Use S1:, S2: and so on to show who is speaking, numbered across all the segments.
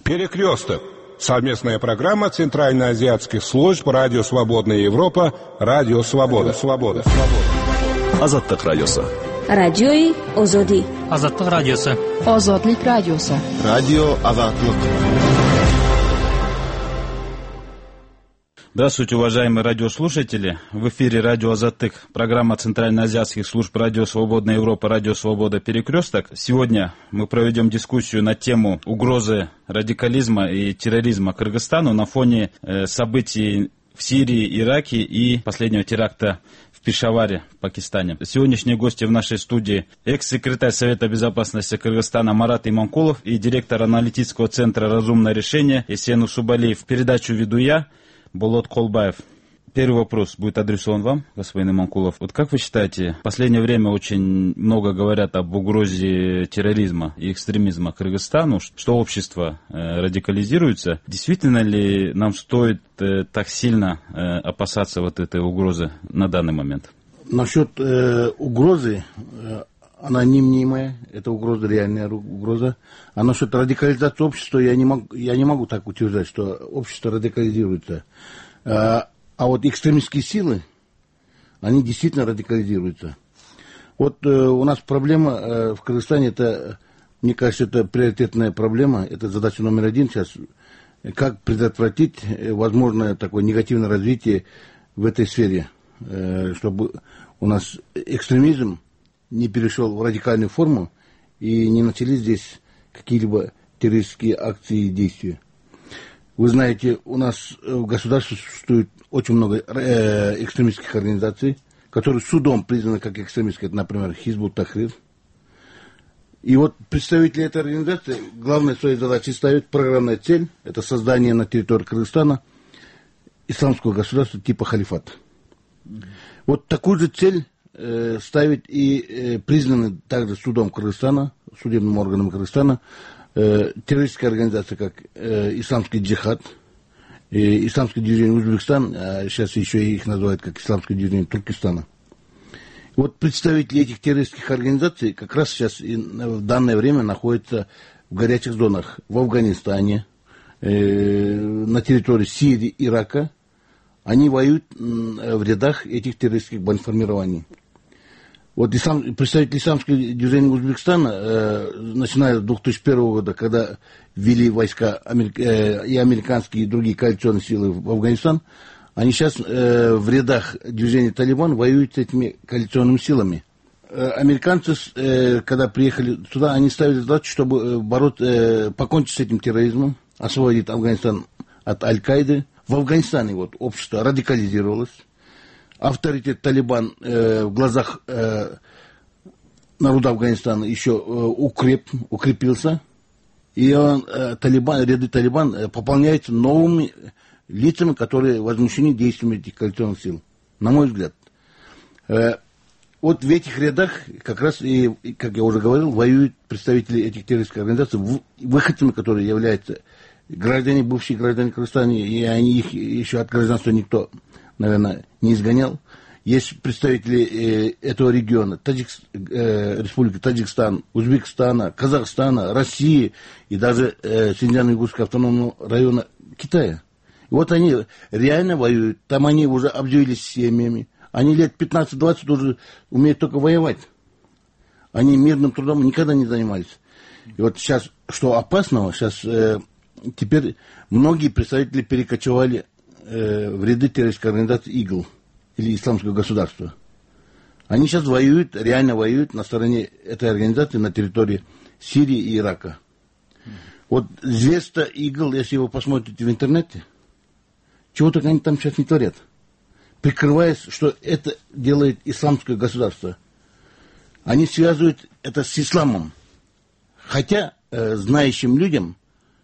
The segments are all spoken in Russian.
S1: Перекресток. Совместная программа Центральноазиатских служб Радио Свободная Европа, Радио Свобода.
S2: Азаттык радиосу.
S3: Радиои Озоди.
S4: Азаттык радиосу.
S5: Озодлик радиосу.
S2: Радио Азаттык.
S6: Здравствуйте, уважаемые радиослушатели. В эфире радио Азаттык, программа Центральноазиатских служб Радио Свободная Европа, Радио Свобода Перекресток. Сегодня мы проведем дискуссию на тему угрозы радикализма и терроризма Кыргызстану на фоне событий в Сирии, Ираке и последнего теракта в Пешаваре, Пакистане. Сегодняшние гости в нашей студии экс-секретарь Совета Безопасности Кыргызстана Марат Иманкулов и директор аналитического центра «Разумное решение» Эсен Усубалиев. Передачу веду я, Болот Колбаев. Первый вопрос будет адресован вам, господин Иманкулов. Вот как вы считаете, в последнее время очень много говорят об угрозе терроризма и экстремизма Кыргызстану, что общество радикализируется. Действительно ли нам стоит так сильно опасаться вот этой угрозы на данный момент?
S7: Насчет угрозы, она не мнимая, это угроза, реальная угроза. А насчет радикализации общества я не могу так утверждать, что общество радикализируется. А вот экстремистские силы, они действительно радикализируются. Вот у нас проблема в Кыргызстане, это, мне кажется, это приоритетная проблема, это задача номер один сейчас. Как предотвратить возможное такое негативное развитие в этой сфере, чтобы у нас экстремизм не перешел в радикальную форму и не начались здесь какие-либо террористические акции и действия. Вы знаете, у нас в государстве существует очень много экстремистских организаций, которые судом признаны как экстремистские, это, например, Хизбут Тахрир. И вот представители этой организации главной своей задачей ставят программная цель, это создание на территории Кыргызстана исламского государства типа халифата. Вот такую же цель ставить и признаны также судом Кыргызстана, судебным органом Кыргызстана, террористическая организация, как Исламский джихад, Исламское движение Узбекистан, а сейчас еще их называют как Исламское движение Туркестана. Вот представители этих террористических организаций как раз сейчас в данное время находятся в горячих зонах в Афганистане, на территории Сирии, Ирака. Они воюют в рядах этих террористических бандформирований. Вот представители исламского движения Узбекистана, начиная с 2001 года, когда ввели войска и американские, и другие коалиционные силы в Афганистан, они сейчас в рядах движения Талибан воюют с этими коалиционными силами. Американцы, когда приехали туда, они ставили задачу, чтобы покончить с этим терроризмом, освободить Афганистан от Аль-Каиды. В Афганистане вот общество радикализировалось. Авторитет Талибан в глазах народа Афганистана еще укрепился. И ряды Талибан пополняются новыми лицами, которые возмущены действиями этих коалиционных сил. На мой взгляд. Вот в этих рядах как раз, и, как я уже говорил, воюют представители этих террористических организаций, выходцами, которые являются граждане, бывшие граждане Кыргызстана, и их еще от гражданства никто, наверное, не изгонял. Есть представители этого региона, Республики Таджикистан, Узбекистана, Казахстана, России и даже Синьцзян-Уйгурского автономного района Китая. И вот они реально воюют, там они уже обзавелись семьями, они лет 15-20 уже умеют только воевать. Они мирным трудом никогда не занимались. И вот сейчас, что опасного, сейчас теперь многие представители перекочевали в ряды террористической организации ИГИЛ или Исламского государства. Они сейчас воюют, реально воюют на стороне этой организации на территории Сирии и Ирака. Вот зверство ИГИЛ, если вы посмотрите в интернете, чего только они там сейчас не творят. Прикрываясь, что это делает Исламское государство. Они связывают это с исламом. Хотя знающим людям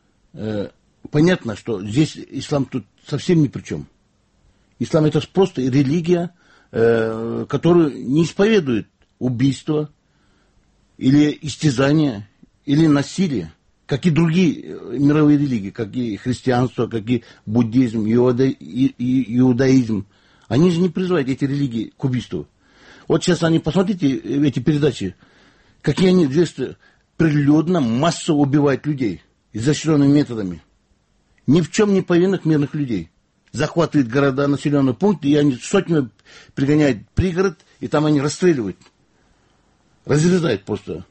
S7: понятно, что здесь ислам тут совсем ни при чем. Ислам это просто религия, которую не исповедует убийство или истязание, или насилие, как и другие мировые религии, как и христианство, как и буддизм, иудаизм. Они же не призывают эти религии к убийству. Вот сейчас они, посмотрите эти передачи, какие они прилюдно, массово убивают людей. изощренными методами. Ни в чем не повинных мирных людей. Захватывает города, населенные пункты, и они сотнями пригоняют в пригород, и там они расстреливают. Разрезают просто.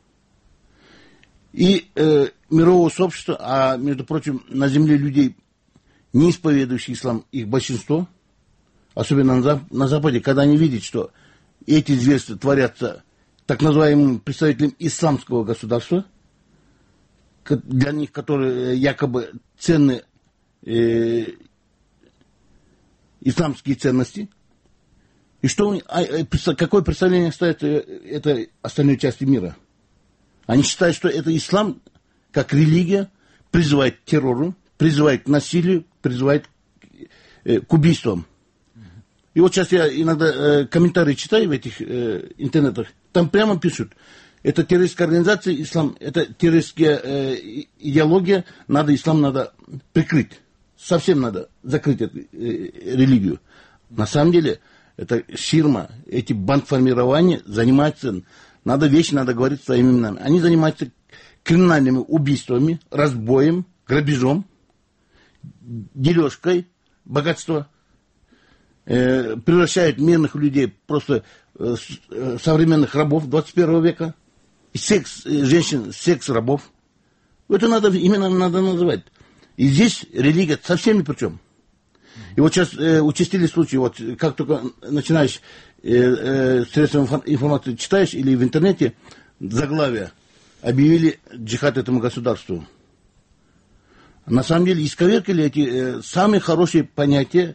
S7: И мирового сообщества, а, между прочим, на земле людей, не исповедующих ислам, их большинство, особенно на Западе, когда они видят, что эти зверства творятся так называемым представителям исламского государства, для них, которые якобы ценны исламские ценности, и что, какое представление ставит этой остальной части мира? Они считают, что это ислам, как религия, призывает к террору, призывает к насилию, призывает к убийствам. И вот сейчас я иногда комментарии читаю в этих интернетах, там прямо пишут, это террористская организация, ислам, это террористская идеология, ислам надо прикрыть. Совсем надо закрыть эту религию. На самом деле, это ширма, эти бандформирования занимаются, надо говорить своими именами. Они занимаются криминальными убийствами, разбоем, грабежом, дележкой богатства, превращают мирных людей просто современных рабов 21 века, женщин, секс-рабов. Это именно надо называть. И здесь религия совсем ни при чем. И вот сейчас участились случаи, вот как только начинаешь средства информации читаешь или в интернете, заглавие, объявили джихад этому государству. На самом деле исковеркали эти самые хорошие понятия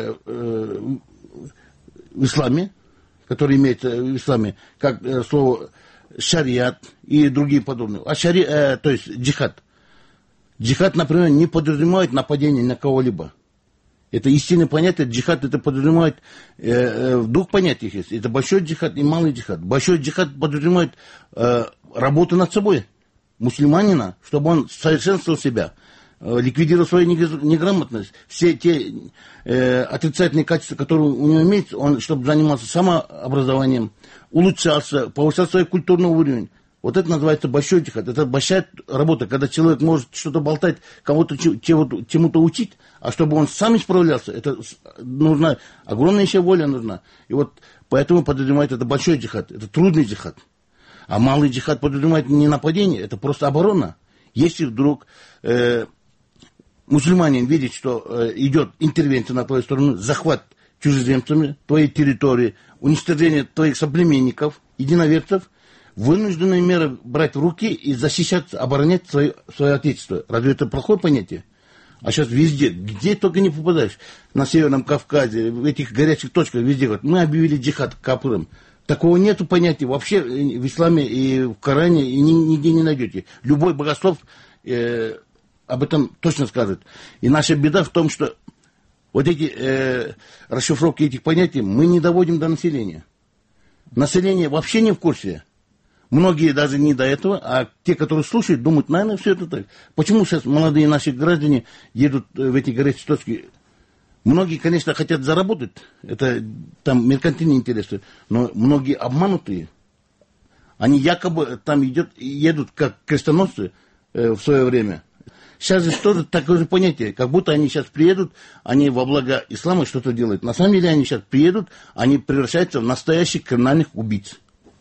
S7: в исламе, которые имеют в исламе, как слово шариат и другие подобные. То есть джихад. Джихад, например, не подразумевает нападение на кого-либо. Это истинное понятие. Джихад это подразумевает в двух понятиях есть. Это большой джихад и малый джихад. Большой джихад подразумевает работу над собой мусульманина, чтобы он совершенствовал себя, ликвидировал свою неграмотность, все те отрицательные качества, которые у него имеются, он, чтобы занимался самообразованием, улучшался, повышал свой культурный уровень. Вот это называется большой джихад. Это большая работа, когда человек может что-то болтать, кого-то чему-то учить, а чтобы он сам справлялся, это нужна огромная еще воля нужна. И вот поэтому подразумевает это большой джихад, это трудный джихад. А малый джихад подразумевает не нападение, это просто оборона. Если вдруг мусульманин видит, что идет интервенция на твою сторону, захват чужеземцами твоей территории, уничтожение твоих соплеменников, единоверцев, вынужденные меры брать в руки и защищаться, оборонять свое отечество. Разве это плохое понятие? А сейчас везде, где только не попадаешь, на Северном Кавказе, в этих горячих точках, везде говорят, мы объявили джихад кафирам. Такого нету понятия вообще в исламе и в Коране, и нигде не найдете. Любой богослов об этом точно скажет. И наша беда в том, что вот эти расшифровки этих понятий мы не доводим до населения. Население вообще не в курсе. Многие даже не до этого, а те, которые слушают, думают, наверное, все это так. Почему сейчас молодые наши граждане едут в эти горячие точки? Многие, конечно, хотят заработать, это там меркантильные интересы, но многие обманутые. Они якобы там едут как крестоносцы в свое время. Сейчас же тоже такое же понятие, как будто они сейчас приедут, они во благо ислама что-то делают. На самом деле они сейчас приедут, они превращаются в настоящих криминальных убийц.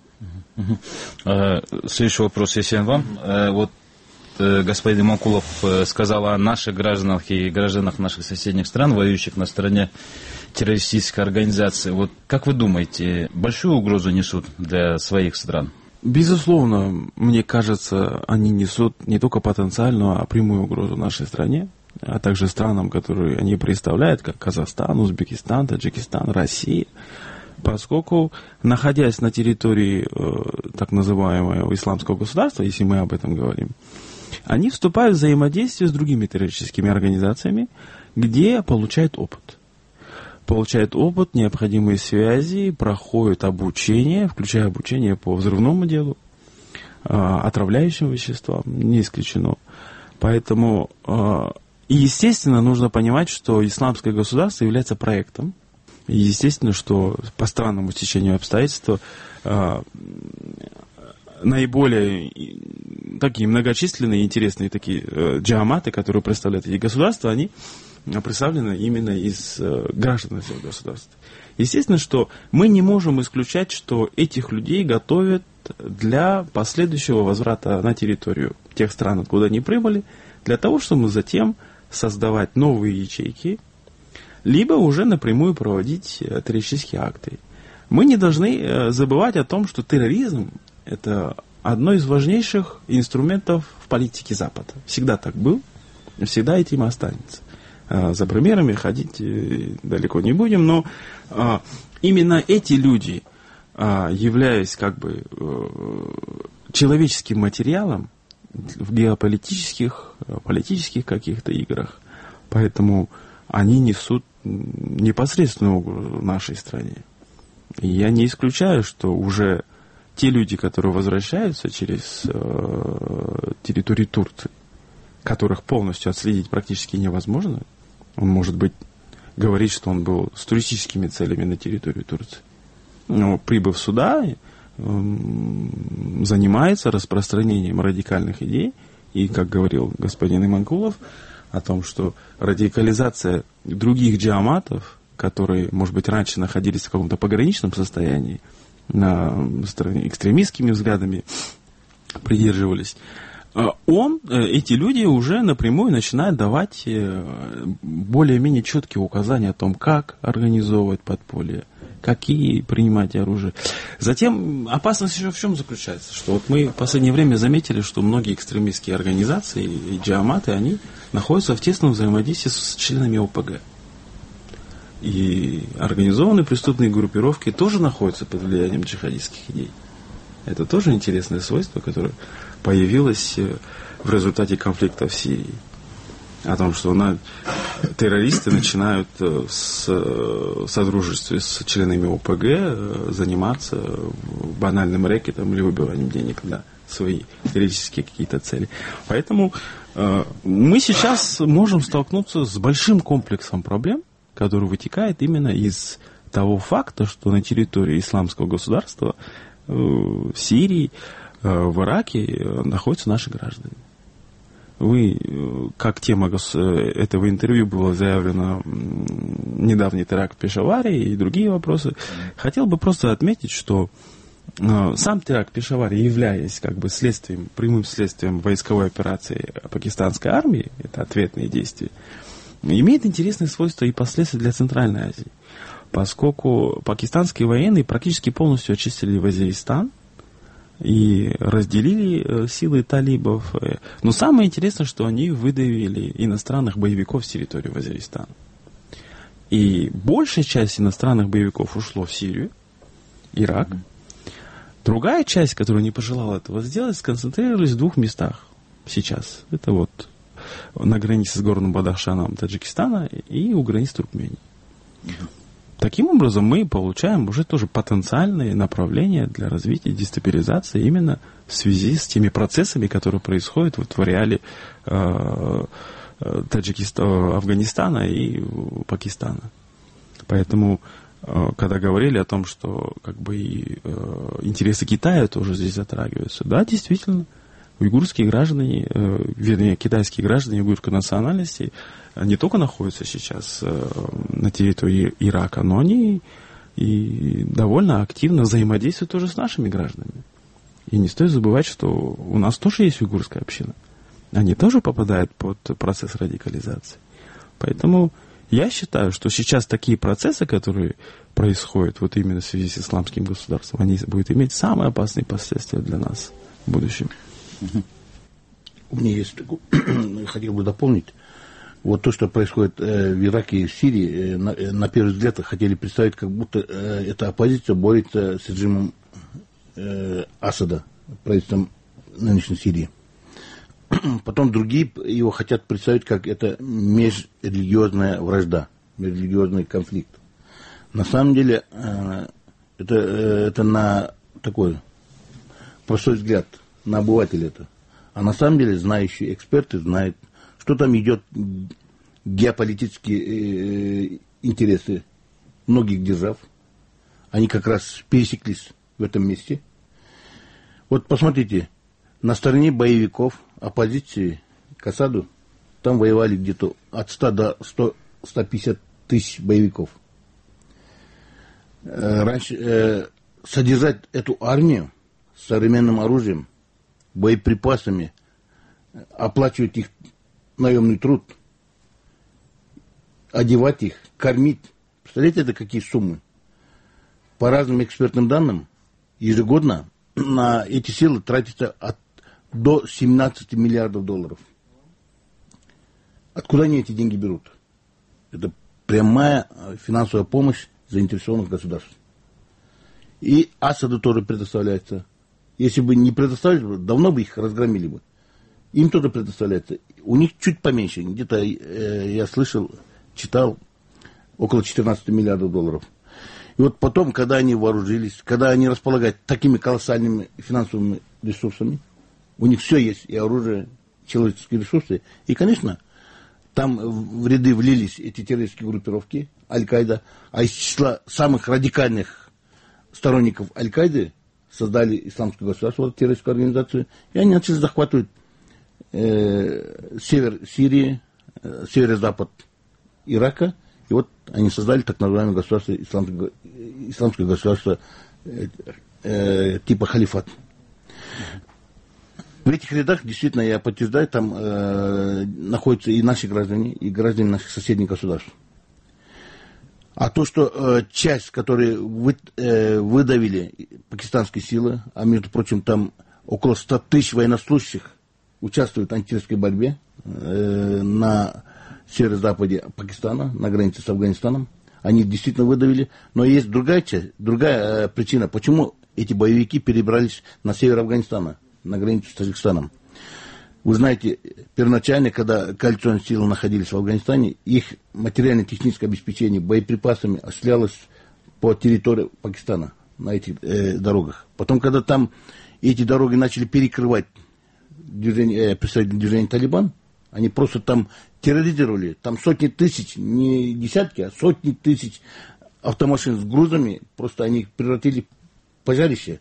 S6: Следующий вопрос, если вам. Вот господин Макулов сказал о наших гражданах и гражданах наших соседних стран, воюющих на стороне террористической организации. Вот как вы думаете, большую угрозу несут для своих стран?
S4: Безусловно, мне кажется, они несут не только потенциальную, а прямую угрозу нашей стране, а также странам, которые они представляют, как Казахстан, Узбекистан, Таджикистан, Россия. Поскольку, находясь на территории так называемого исламского государства, если мы об этом говорим, они вступают в взаимодействие с другими террористическими организациями, где получают опыт. Получают опыт, необходимые связи, проходят обучение, включая обучение по взрывному делу, отравляющим веществам, не исключено. Поэтому, естественно, нужно понимать, что исламское государство является проектом. И естественно, что по странному стечению обстоятельств наиболее такие многочисленные, интересные такие джаматы, которые представляют эти государства, они представлены именно из граждан этих государств. Естественно, что мы не можем исключать, что этих людей готовят для последующего возврата на территорию тех стран, откуда они прибыли, для того, чтобы затем создавать новые ячейки, либо уже напрямую проводить террористические акты. Мы не должны забывать о том, что терроризм – это одно из важнейших инструментов в политике Запада. Всегда так был, всегда этим и останется. За примерами ходить далеко не будем, но именно эти люди, являясь как бы человеческим материалом в геополитических, политических каких-то играх, поэтому они несут непосредственную угрозу нашей стране. И я не исключаю, что уже те люди, которые возвращаются через территорию Турции, которых полностью отследить практически невозможно, он, может быть, говорит, что он был с туристическими целями на территории Турции. Но, прибыв сюда, занимается распространением радикальных идей. И, как говорил господин Иманкулов, о том, что радикализация других джаматов, которые, может быть, раньше находились в каком-то пограничном состоянии, на стороне экстремистскими взглядами придерживались, эти люди уже напрямую начинают давать более-менее четкие указания о том, как организовывать подполье, какие принимать оружие. Затем опасность еще в чем заключается? Что вот мы в последнее время заметили, что многие экстремистские организации и джаматы, они находятся в тесном взаимодействии с членами ОПГ. И организованные преступные группировки тоже находятся под влиянием джихадистских идей. Это тоже интересное свойство, которое появилось в результате конфликта в Сирии. О том, что террористы начинают в содружестве с членами ОПГ заниматься банальным рэкетом или выбиванием денег на свои террористические какие-то цели. Поэтому мы сейчас можем столкнуться с большим комплексом проблем, который вытекает именно из того факта, что на территории исламского государства в Сирии, в Ираке находятся наши граждане. Как тема этого интервью было заявлено недавний теракт в Пешаваре и другие вопросы, хотел бы просто отметить, что сам теракт в Пешаваре, являясь как бы прямым следствием войсковой операции пакистанской армии, это ответные действия, имеет интересные свойства и последствия для Центральной Азии, поскольку пакистанские военные практически полностью очистили Вазиристан и разделили силы талибов. Но самое интересное, что они выдавили иностранных боевиков с территории Вазиристана. И большая часть иностранных боевиков ушло в Сирию, Ирак. Другая часть, которая не пожелала этого сделать, сконцентрировалась в двух местах сейчас. Это вот на границе с горным Бадахшаном Таджикистана и у границ Туркмении. Таким образом, мы получаем уже тоже потенциальные направления для развития дестабилизации именно в связи с теми процессами, которые происходят вот в ареале Афганистана и Пакистана. Поэтому, когда говорили о том, что как бы и интересы Китая тоже здесь затрагиваются, да, действительно, уйгурские граждане, вернее, китайские граждане уйгурской национальности не только находятся сейчас на территории Ирака, но они и довольно активно взаимодействуют тоже с нашими гражданами. И не стоит забывать, что у нас тоже есть уйгурская община. Они тоже попадают под процесс радикализации. Поэтому я считаю, что сейчас такие процессы, которые происходят вот именно в связи с исламским государством, они будут иметь самые опасные последствия для нас в будущем.
S7: У меня есть, хотел бы дополнить, вот то, что происходит в Ираке и в Сирии, на первый взгляд хотели представить, как будто эта оппозиция борется с режимом Асада, правительством нынешней Сирии. Потом другие его хотят представить, как это межрелигиозная вражда, межрелигиозный конфликт. На самом деле, это на такой простой взгляд, на обывателя это. А на самом деле знающие эксперты знают, что там идет геополитические интересы многих держав. Они как раз пересеклись в этом месте. Вот посмотрите, на стороне боевиков, оппозиции к Асаду, там воевали где-то от 100 до 150 тысяч боевиков. Раньше содержать эту армию с современным оружием, боеприпасами, оплачивать их наемный труд, одевать их, кормить. Представляете, это какие суммы? По разным экспертным данным, ежегодно на эти силы тратится до 17 миллиардов долларов. Откуда они эти деньги берут? Это прямая финансовая помощь заинтересованных государств. И Асаду тоже предоставляется. Если бы не предоставили, давно бы их разгромили бы. Им тоже предоставляется. У них чуть поменьше. Где-то я слышал, читал, около 14 миллиардов долларов. И вот потом, когда они вооружились, когда они располагают такими колоссальными финансовыми ресурсами, у них все есть, и оружие, человеческие ресурсы. И, конечно, там в ряды влились эти террористические группировки, Аль-Каида, а из числа самых радикальных сторонников Аль-Каиды создали исламское государство, вот, террористическую организацию, и они начали захватывать север Сирии, северо-запад Ирака, и вот они создали так называемое государство, исламское государство типа халифат. В этих рядах, действительно, я подтверждаю, там находятся и наши граждане, и граждане наших соседних государств. А то, что часть, которую выдавили пакистанские силы, а между прочим, там около 100 тысяч военнослужащих участвуют в антитеррористской борьбе на северо-западе Пакистана, на границе с Афганистаном, они действительно выдавили. Но есть другая часть, другая причина, почему эти боевики перебрались на север Афганистана, на границу с Таджикистаном. Вы знаете, первоначально, когда коалиционные силы находились в Афганистане, их материально-техническое обеспечение боеприпасами осуществлялось по территории Пакистана на этих дорогах. Потом, когда там эти дороги начали перекрывать представители движения «Талибан», они просто там терроризировали. Там сотни тысяч, не десятки, а сотни тысяч автомашин с грузами, просто они их превратили в пожарище.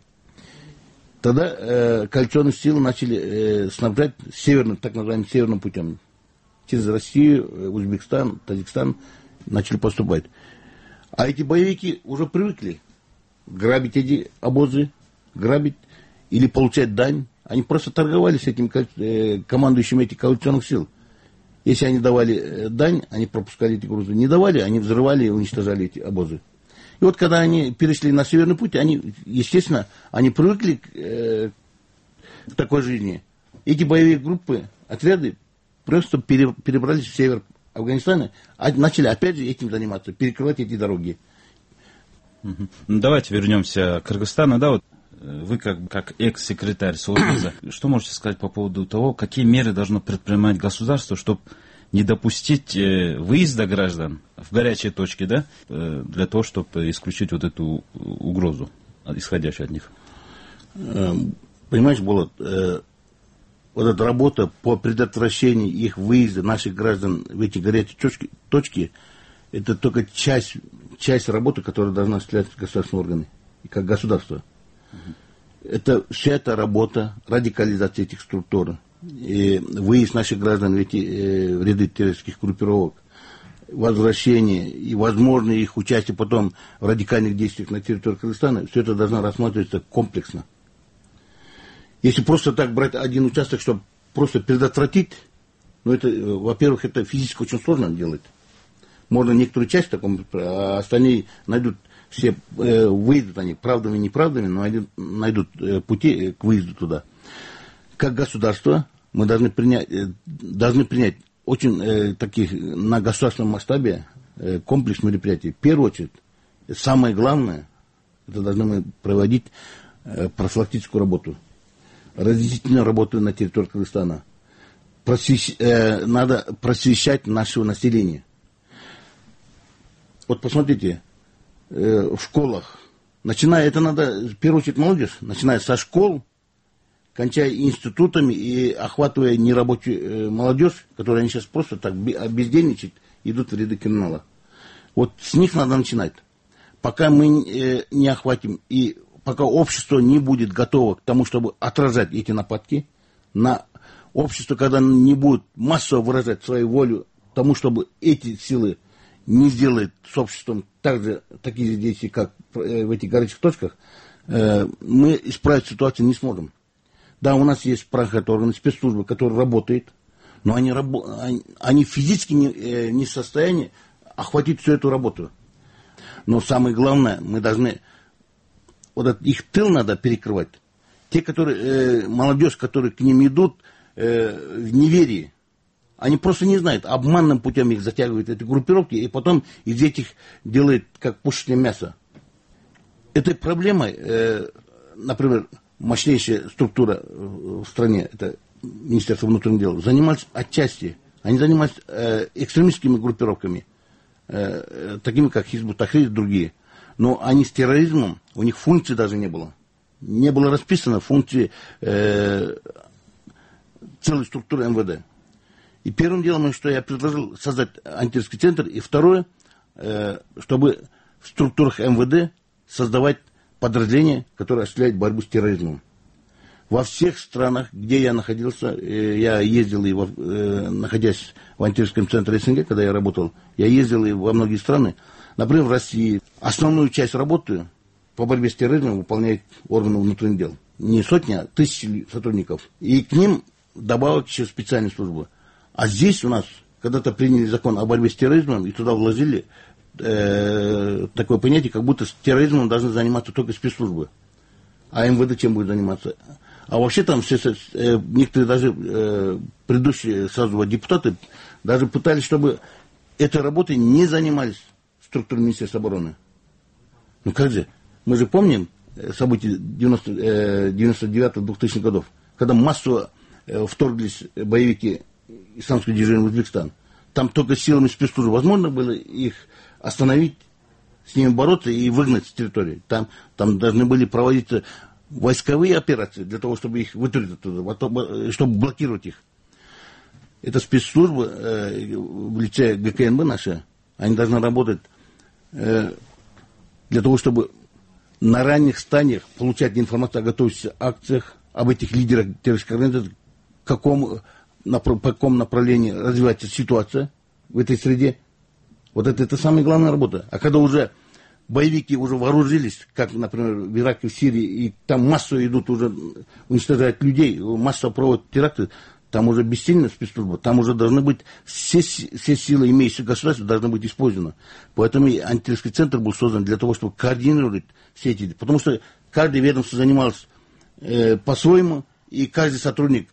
S7: Тогда коалиционные силы начали снабжать северным, так называемым северным путем. Через Россию, Узбекистан, Таджикистан начали поступать. А эти боевики уже привыкли грабить эти обозы, грабить или получать дань. Они просто торговали с этим командующим этих коалиционных сил. Если они давали дань, они пропускали эти грузы. Не давали, они взрывали и уничтожали эти обозы. И вот когда они перешли на северный путь, они, естественно, они привыкли к такой жизни. Эти боевые группы, отряды просто перебрались в север Афганистана, начали опять же этим заниматься, перекрывать эти дороги.
S6: Ну, давайте вернемся к Кыргызстану. Да, вот вы как экс-секретарь Совбеза, что можете сказать по поводу того, какие меры должно предпринимать государство, чтобы не допустить выезда граждан в горячие точки, да, для того, чтобы исключить вот эту угрозу, исходящую от них?
S7: Понимаешь, Болот, вот эта работа по предотвращению их выезда наших граждан в эти горячие точки, это только часть работы, которую должны осуществлять государственные органы, и как государство. Это вся эта работа, радикализация этих структур, и выезд наших граждан в эти в ряды террористических группировок, возвращение и возможно их участие потом в радикальных действиях на территории Кыргызстана, все это должно рассматриваться комплексно. Если просто так брать один участок, чтобы просто предотвратить, ну это, во-первых, это физически очень сложно делать. Можно некоторую часть таком, а остальные найдут, все выйдут они правдами и неправдами, но найдут пути к выезду туда. Как государство мы должны принять очень таких на государственном масштабе комплекс мероприятий. В первую очередь, самое главное, это должны мы проводить профилактическую работу, разъяснительную работу на территории Кыргызстана. Надо просвещать нашего населения. Вот посмотрите, в школах, это надо, в первую очередь, молодежь, начиная со школ, кончая институтами и охватывая нерабочую молодежь, которая они сейчас просто так бездельничают, идут в ряды криминала. Вот с них надо начинать. Пока мы не охватим и пока общество не будет готово к тому, чтобы отражать эти нападки, на общество, когда не будет массово выражать свою волю тому, чтобы эти силы не сделают с обществом такие действия, как в этих горячих точках, мы исправить ситуацию не сможем. Да, у нас есть правоохранительные органы, спецслужбы, которые работают, но они физически не в состоянии охватить всю эту работу. Но самое главное, мы должны, вот этот их тыл надо перекрывать. Те, которые, молодежь, которые к ним идут в неверии, они просто не знают, обманным путем их затягивают эти группировки, и потом из этих делают как пушечное мясо. Этой проблемой, например, мощнейшая структура в стране, это Министерство внутренних дел, занимались отчасти. Они занимались экстремистскими группировками, такими как Хизбут Тахрир и другие. Но они с терроризмом, у них функций даже не было. Не было расписано функции целой структуры МВД. И первым делом, что я предложил, создать антитеррористический центр. И второе, чтобы в структурах МВД создавать подразделения, которые осуществляют борьбу с терроризмом. Во всех странах, где я находился, я ездил, находясь в антитеррористическом центре СНГ, когда я работал, я ездил и во многие страны. Например, в России основную часть работы по борьбе с терроризмом выполняет органы внутренних дел. Не сотни, а тысячи сотрудников. И к ним добавок еще специальные службы. А здесь у нас когда-то приняли закон о борьбе с терроризмом, и туда вложили такое понятие, как будто с терроризмом должны заниматься только спецслужбы. А МВД чем будет заниматься? А вообще там некоторые даже предыдущие сразу депутаты даже пытались, чтобы этой работой не занимались структуры Министерства обороны. Ну как же? Мы же помним события 99-2000 годов, когда массово вторглись боевики исламского движения в Узбекистан. Там только силами спецслужб возможно было их остановить, с ними бороться и выгнать с территории. Там должны были проводиться войсковые операции для того, чтобы их вытурить оттуда, чтобы блокировать их. Это спецслужбы в лице ГКНБ наши, они должны работать для того, чтобы на ранних стадиях получать информацию о готовящихся акциях, об этих лидерах террористических организаций, по какому направлении развивается ситуация в этой среде. Вот это самая главная работа. А когда уже боевики уже вооружились, как, например, в Ираке, в Сирии, и там массово идут уже уничтожать людей, массово проводят теракты, там уже бессильная спецслужба, там уже должны быть все силы, имеющиеся государства, должны быть использованы. Поэтому и антитеррористический центр был создан для того, чтобы координировать все эти. Потому что каждое ведомство занималось по-своему, и каждый сотрудник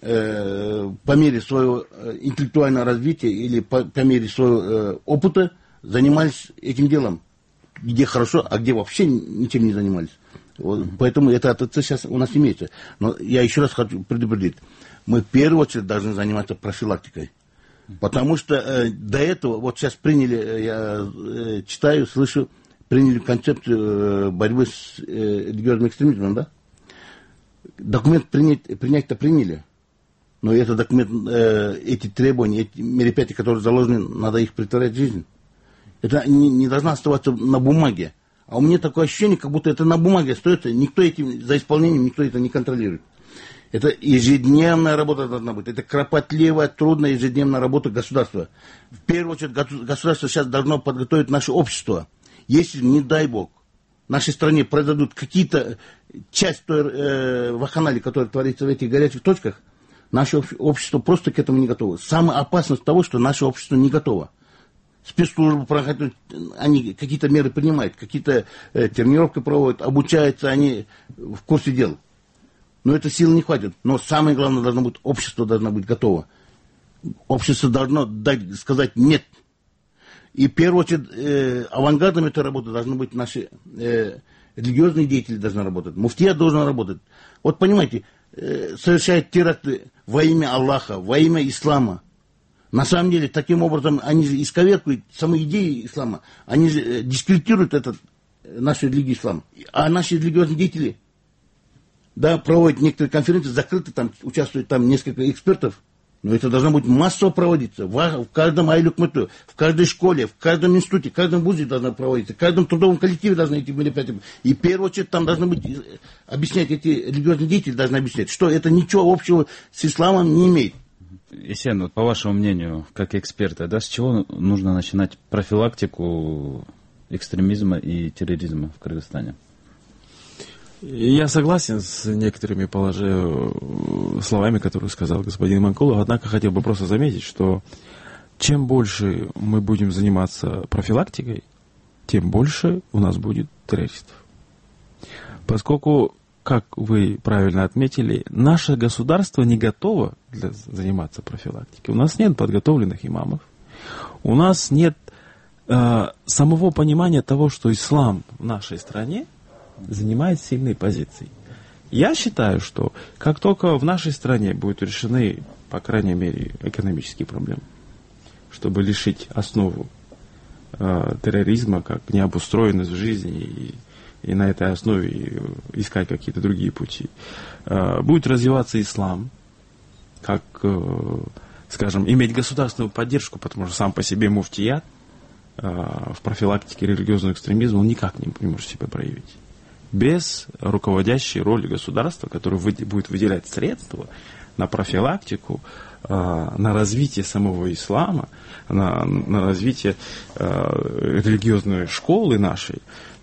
S7: по мере своего интеллектуального развития или по мере своего опыта занимались этим делом. Где хорошо, а где вообще ничем не занимались. Вот, поэтому это сейчас у нас имеется. Но я еще раз хочу предупредить. Мы в первую очередь должны заниматься профилактикой. Потому что до этого, вот сейчас приняли, я читаю, слышу, приняли концепцию борьбы с религиозным экстремизмом, да? Документ принять-то приняли. Но этот документ, эти требования, эти мероприятия, которые заложены, надо их претворять в жизнь. Это не должно оставаться на бумаге. А у меня такое ощущение, как будто это на бумаге остается. Никто за исполнением, никто это не контролирует. Это ежедневная работа должна быть. Это кропотливая, трудная ежедневная работа государства. В первую очередь государство сейчас должно подготовить наше общество. Если, не дай бог, в нашей стране произойдут какие-то часть той вакханалии, которая творится в этих горячих точках, наше общество просто к этому не готово. Самая опасность того, что наше общество не готово. Спецслужбы, они какие-то меры принимают, какие-то тренировки проводят, обучаются, они в курсе дел. Но этой силы не хватит. Но самое главное, общество должно быть готово. Общество должно сказать «нет». И в первую очередь авангардом этой работы должны быть наши религиозные деятели должны работать. Муфтия должен работать. Вот понимаете, совершают теракты во имя Аллаха, во имя ислама. На самом деле, таким образом, они же исковеркуют саму идею ислама. Они же дискредитируют нашу религию ислам. А наши религиозные деятели, да, проводят некоторые конференции, закрыты, там участвуют там несколько экспертов. Но это должно быть массово проводиться. В каждом айлюкмыту, в каждой школе, в каждом институте, в каждом вузе должно проводиться, в каждом трудовом коллективе должны эти мероприятия. И в первую очередь там должны быть, объяснять, эти религиозные деятели должны объяснять, что это ничего общего с исламом не имеет.
S6: Есен, вот по вашему мнению, как эксперта, да, с чего нужно начинать профилактику экстремизма и терроризма в Кыргызстане?
S4: Я согласен с некоторыми словами, которые сказал господин Иманкулов, однако хотел бы просто заметить, что чем больше мы будем заниматься профилактикой, тем больше у нас будет террористов. Поскольку, как вы правильно отметили, наше государство не готово заниматься профилактикой. У нас нет подготовленных имамов, у нас нет самого понимания того, что ислам в нашей стране занимает сильные позиции. Я считаю, что как только в нашей стране будут решены, по крайней мере, экономические проблемы, чтобы лишить основу терроризма как необустроенность в жизни и на этой основе искать какие-то другие пути, будет развиваться ислам, как, скажем, иметь государственную поддержку, потому что сам по себе муфтият в профилактике религиозного экстремизма он никак не может себя проявить. Без руководящей роли государства, которое будет выделять средства на профилактику, на развитие самого ислама, на развитие религиозной школы нашей,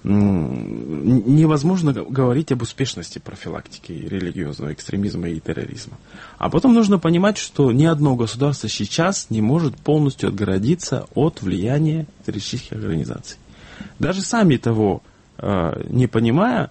S4: невозможно говорить об успешности профилактики религиозного экстремизма и терроризма. А потом нужно понимать, что ни одно государство сейчас не может полностью отгородиться от влияния террористических организаций. Даже сами того не понимая,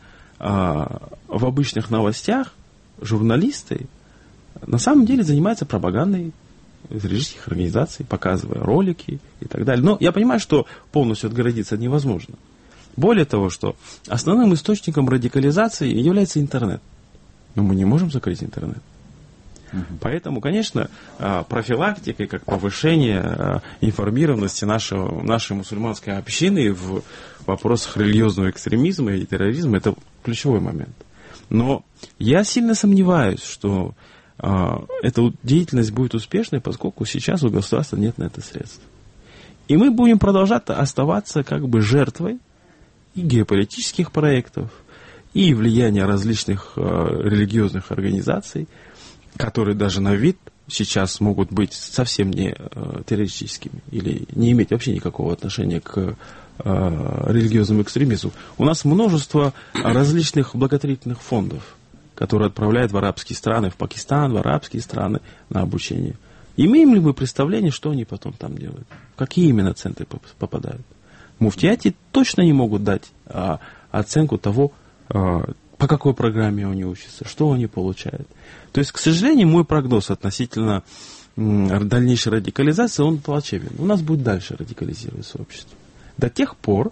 S4: в обычных новостях журналисты на самом деле занимаются пропагандой террористических организаций, показывая ролики и так далее. Но я понимаю, что полностью отгородиться невозможно. Более того, что основным источником радикализации является интернет. Но мы не можем закрыть интернет. Поэтому, конечно, профилактика, как повышение информированности нашей мусульманской общины в вопросах религиозного экстремизма и терроризма – это ключевой момент. Но я сильно сомневаюсь, что эта деятельность будет успешной, поскольку сейчас у государства нет на это средств. И мы будем продолжать оставаться как бы жертвой и геополитических проектов, и влияния различных религиозных организаций, которые даже на вид сейчас могут быть совсем не террористическими или не иметь вообще никакого отношения к религиозному экстремизму. У нас множество различных благотворительных фондов, которые отправляют в арабские страны, в Пакистан, в арабские страны на обучение. Имеем ли мы представление, что они потом там делают? В какие именно центры попадают? Муфтияти точно не могут дать оценку того, по какой программе они учатся, что они получают. То есть, к сожалению, мой прогноз относительно дальнейшей радикализации, он плачевен. У нас будет дальше радикализироваться общество. До тех пор,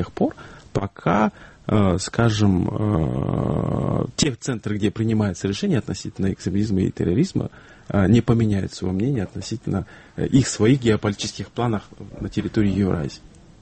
S4: пока, скажем, те центры, где принимаются решения относительно экстремизма и терроризма, не поменяют свое мнение относительно их своих геополитических планов на территории Евразии.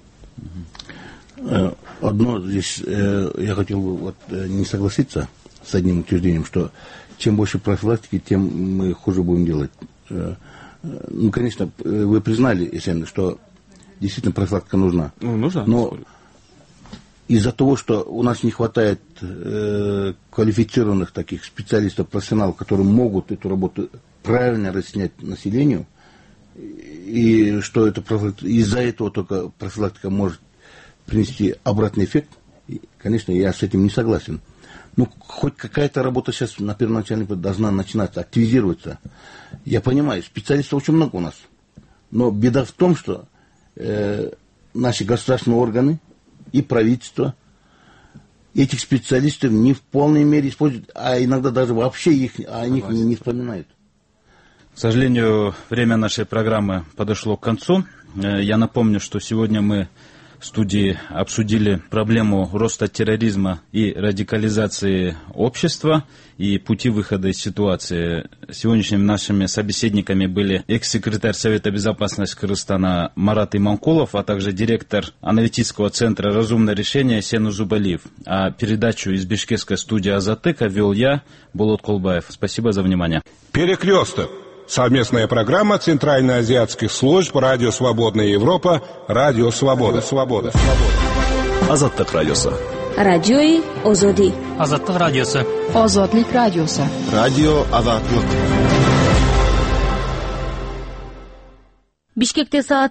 S7: Одно здесь я хотел бы не согласиться с одним утверждением, что чем больше профилактики, тем мы хуже будем делать. Ну, конечно, вы признали, Есен, что действительно профилактика нужна.
S4: Ну, нужна.
S7: Но из-за того, что у нас не хватает квалифицированных таких специалистов, профессионалов, которые могут эту работу правильно разъяснять населению, и что это из-за этого только профилактика может принести обратный эффект, и, конечно, я с этим не согласен. Ну, хоть какая-то работа сейчас на первоначальном этапе должна начинаться, активизироваться. Я понимаю, специалистов очень много у нас. Но беда в том, что наши государственные органы и правительство этих специалистов не в полной мере используют, а иногда даже вообще о них не вспоминают.
S6: К сожалению, время нашей программы подошло к концу. Я напомню, что сегодня мы в студии обсудили проблему роста терроризма и радикализации общества и пути выхода из ситуации. Сегодняшними нашими собеседниками были экс-секретарь Совета безопасности Кыргызстана Марат Иманкулов, а также директор аналитического центра «Разумное решение» Есен Узубалиев. А передачу из бишкекской студии «Азатыка» вел я, Болот Колбаев. Спасибо за внимание.
S1: Перекресток. Совместная программа Центральноазиатских служб Радио Свободная Европа, Радио Свобода.
S5: Азаттык радиосу.
S3: Радиои Озоди.
S8: Азаттык радиосу.
S9: Озодлик радиосу.
S2: Радио Азаттык.
S3: Бишкекте саат